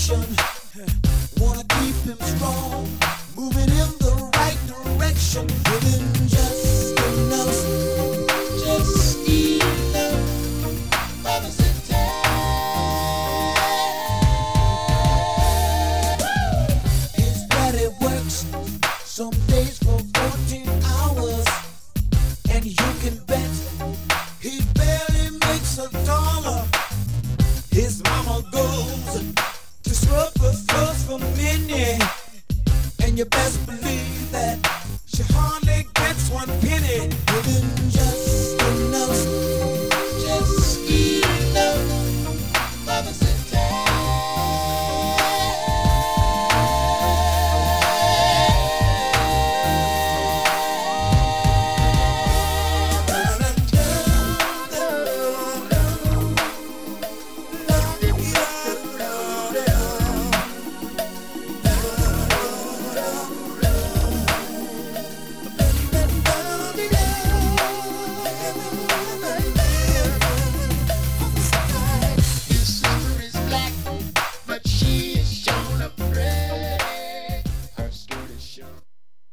Wanna keep him strong, moving in the right direction, giving just enough, just enough. Brothers and his daddy works some days for 14 hours, and you can bet he barely makes $1. His mama goes to scrub the floors for Minnie, and you best